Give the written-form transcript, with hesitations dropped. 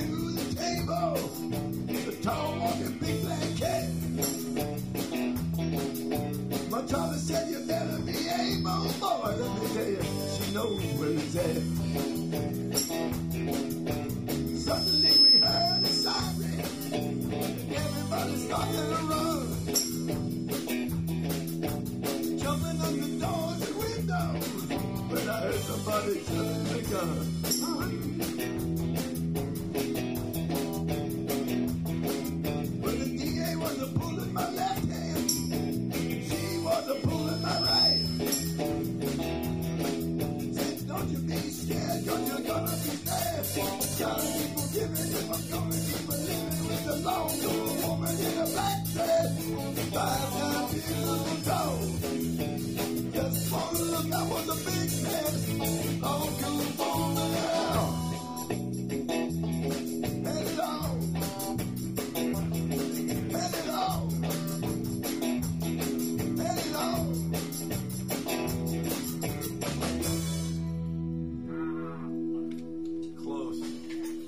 to the table. The tall walking big black cat. My Charlie said you better be able, boy. Let me tell you, she knows where it's at. Suddenly we heard a siren. Everybody started to run. Jumping on the doors and windows. When I heard somebody shooting the gun. Well, the DA was a pulling my left hand. She was a pulling my right. Said, don't you be scared, cause you're gonna be bad. Gotta keep forgiving if I'm gonna keep living with the long old woman in a black dress. 5 times beautiful toes. Just wanna look, I was a big mess. Long cool woman.